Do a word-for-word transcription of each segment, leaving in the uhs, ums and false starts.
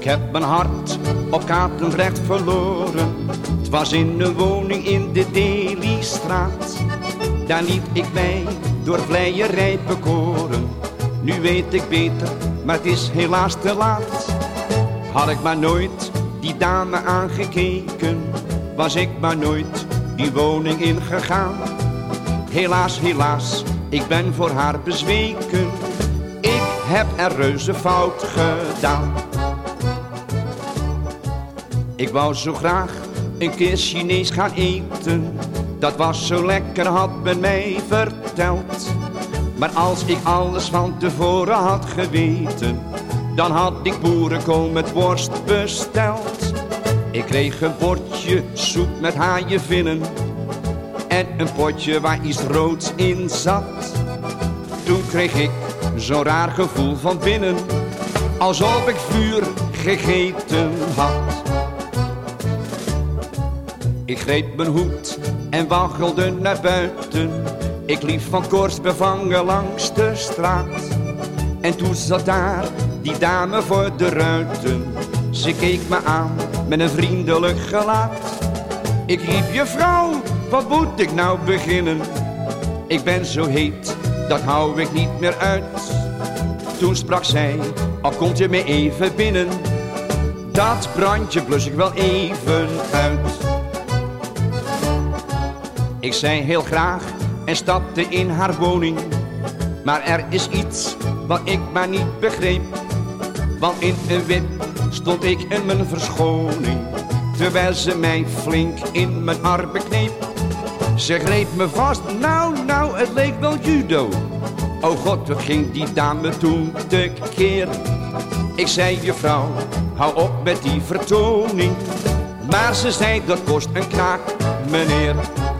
Ik heb mijn hart op Katendrecht verloren. Het was in een woning in de Delystraat. Daar liet ik mij door vleierij bekoren. Nu weet ik beter, maar het is helaas te laat. Had ik maar nooit die dame aangekeken, was ik maar nooit die woning ingegaan. Helaas, helaas, ik ben voor haar bezweken. Ik heb een reuze fout gedaan. Ik wou zo graag een keer Chinees gaan eten. Dat was zo lekker, had men mij verteld. Maar als ik alles van tevoren had geweten, dan had ik boerenkool met worst besteld. Ik kreeg een bordje soep met haaienvinnen en een potje waar iets roods in zat. Toen kreeg ik zo'n raar gevoel van binnen, alsof ik vuur gegeten had. Ik greep mijn hoed en waggelde naar buiten. Ik liep van korst bevangen langs de straat. En toen zat daar die dame voor de ruiten. Ze keek me aan met een vriendelijk gelaat. Ik riep, juffrouw, wat moet ik nou beginnen? Ik ben zo heet, dat hou ik niet meer uit. Toen sprak zij, al komt je me even binnen. Dat brandje blus ik wel even uit. Ik zei heel graag en stapte in haar woning. Maar er is iets wat ik maar niet begreep. Want in een wip stond ik in mijn verschoning, terwijl ze mij flink in mijn armen kneep. Ze greep me vast, nou, nou, het leek wel judo. Oh god, wat ging die dame toen tekeer. Ik zei, juffrouw, hou op met die vertoning. Maar ze zei, dat kost een knaak, meneer.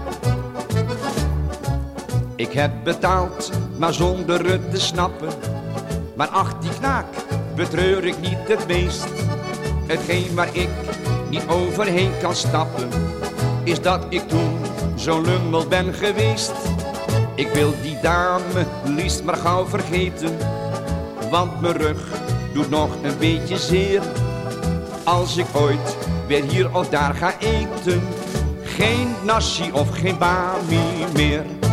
Ik heb betaald, maar zonder het te snappen. Maar ach, die knaak betreur ik niet het meest. Hetgeen waar ik niet overheen kan stappen, is dat ik toen zo'n lummel ben geweest. Ik wil die dame liefst maar gauw vergeten, want mijn rug doet nog een beetje zeer. Als ik ooit weer hier of daar ga eten, geen nasi of geen bami meer.